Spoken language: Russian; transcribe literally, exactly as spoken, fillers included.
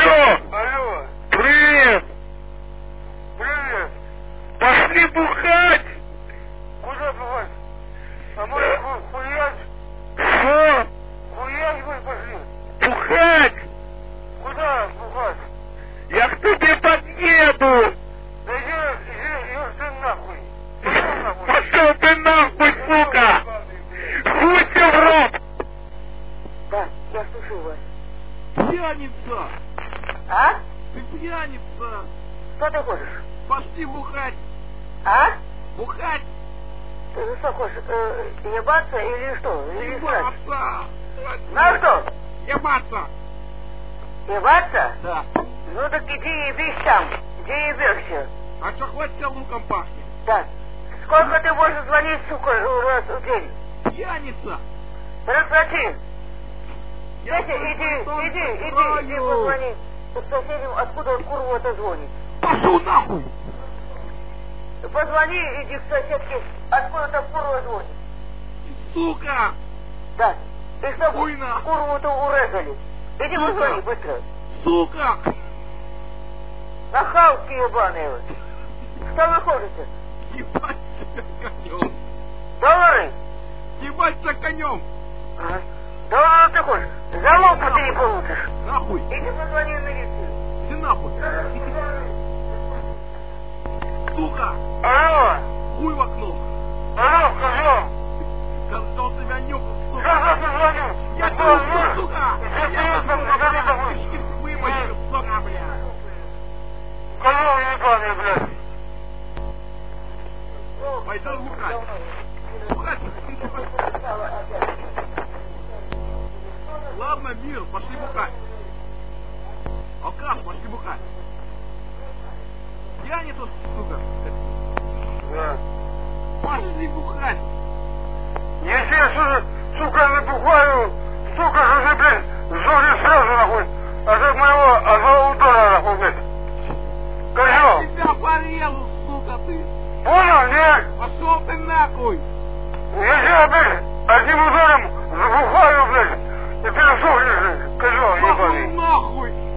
Алло! Алло! Привет! Привет! Пошли бухать! Куда бухать? А может ху хуять? Что? Хуять мы пошли? Бухать! Куда бухать? Я к тебе подъеду! Да иди, иди, иди ты нахуй! Пошел нахуй! Пошел ты нахуй, сука! Хуй тебе в рот! Да, я слушаю вас. Пьяница! А? Ты пьяница! Что ты хочешь? Пошли бухать! А? Бухать! Ты что хочешь, э, ебаться или что? Или срать? Ебаться! На что? Ебаться! Ебаться? Да. Ну так иди ебись там, где ебешься. А что, хоть тебя луком пахнет? Да. Сколько ты можешь звонить, сука, раз в день? Пьяница! Прекрати. Я Петя, твой иди, притон иди, иди, иди закрою. позвони соседям, откуда он курву это звонит. Пошел нахуй! Позвони, иди к соседке, откуда там курва звонит. Сука! Да. И что, Хуйна. курву-то урезали. Иди Сука. позвони быстро. Сука! Нахалки ебаные вы. Что вы ходите? Ебать тебя конем! Доллары? Ебать тебя конем! Ага. Доллары ты хочешь? Залог ты не получишь. Нахуй! Иди позвони в милицию. Иди нахуй! Сука! Алло! Хуй в окно! Алло, козел! Козел тебя нюхал, сука! Козел, ты звонил! Я Ты тебя звонил? убью, сука! Ты Я звонил, тебя ты звонил, убью, кишки вымочу, сука, бля! Козел ебаный, блядь! Пойдем бухать! Бухать! Ладно, мир, пошли бухать! Алкаш, пошли бухать! Я не тут, сука! Да. Пошли бухать! Если я, сука, сука, набухаю, сука, что ты, блядь, сзори сразу, нахуй, а за моего, а за удара, нахуй, блядь. Я Козел! тебя порезу, сука, ты! Понял, нет? Пошел ты нахуй! Если я, блядь, одним ударом забухаю, блядь, и ты сухнешь, козел Пошел ебаный. нахуй!